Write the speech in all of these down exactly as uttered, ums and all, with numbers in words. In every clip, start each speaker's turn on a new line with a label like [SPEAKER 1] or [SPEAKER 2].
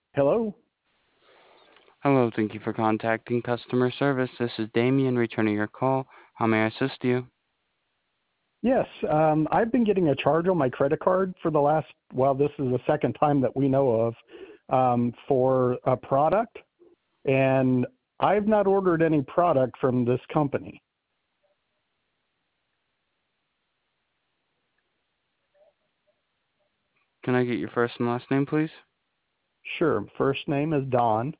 [SPEAKER 1] Hello?
[SPEAKER 2] Hello, thank you for contacting customer service. This is Damien returning your call. How may I assist you?
[SPEAKER 1] Yes, um, I've been getting a charge on my credit card for the last, well, this is the second time that we know of, um, for a product, and I've not ordered any product from this company.
[SPEAKER 2] Can I get your first and last name, please?
[SPEAKER 1] Sure, first name is Don.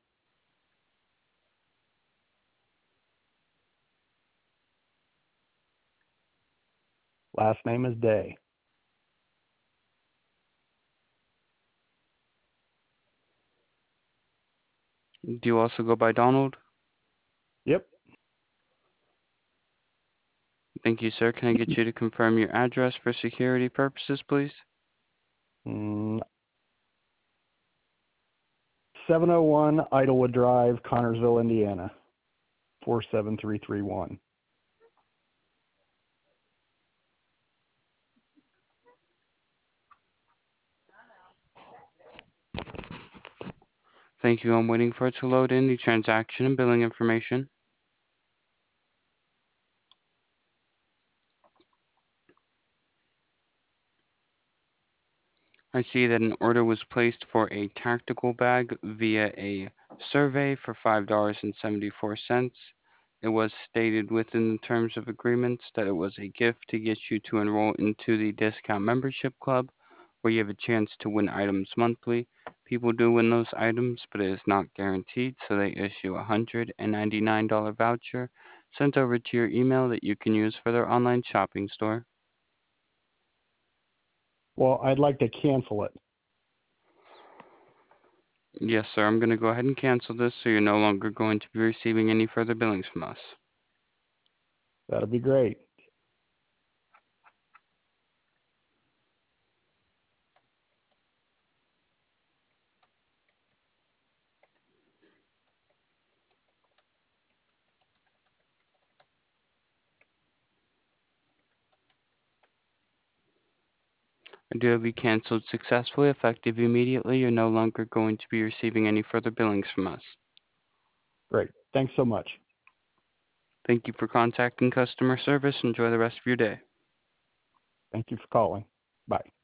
[SPEAKER 1] Last name is Day.
[SPEAKER 2] Do you also go by Donald?
[SPEAKER 1] Yep.
[SPEAKER 2] Thank you, sir. Can I get you to confirm your address for security purposes, please?
[SPEAKER 1] Mm, seven oh one Idlewood Drive, Connersville, Indiana, four seven three three one.
[SPEAKER 2] Thank you. I'm waiting for it to load in the transaction and billing information. I see that an order was placed for a tactical bag via a survey for five dollars and seventy-four cents. It was stated within the terms of agreements that it was a gift to get you to enroll into the discount membership club, where you have a chance to win items monthly. People do win those items, but it is not guaranteed, so they issue a one hundred ninety-nine dollars voucher sent over to your email that you can use for their online shopping store.
[SPEAKER 1] Well, I'd like to cancel it.
[SPEAKER 2] Yes, sir. I'm going to go ahead and cancel this so you're no longer going to be receiving any further billings from us.
[SPEAKER 1] That'd be great.
[SPEAKER 2] I do have you canceled successfully, effective immediately. You're no longer going to be receiving any further billings from us.
[SPEAKER 1] Great. Thanks so much.
[SPEAKER 2] Thank you for contacting customer service. Enjoy the rest of your day.
[SPEAKER 1] Thank you for calling. Bye.